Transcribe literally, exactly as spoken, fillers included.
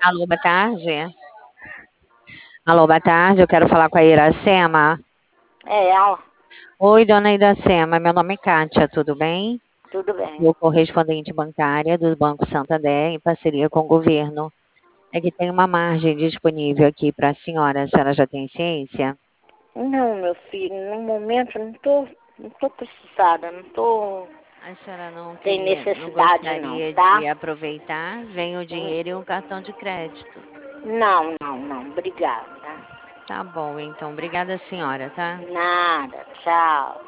Alô, boa tarde. Alô, boa tarde. Eu quero falar com a Iracema. É ela, Oi, dona Iracema. Meu nome é Kátia, tudo bem? tudo bem. Sou correspondente bancária do Banco Santander em parceria com o governo. É que tem uma margem disponível aqui para a senhora. A senhora já tem ciência? Não, meu filho, no momento não tô, não tô precisada, não tô, A senhora não tem queria, não necessidade não, gostaria tá? de aproveitar? Vem o Hum, dinheiro e um cartão de crédito. Não, não, não, obrigada. Tá bom, então. Obrigada, senhora, tá? Nada, tchau.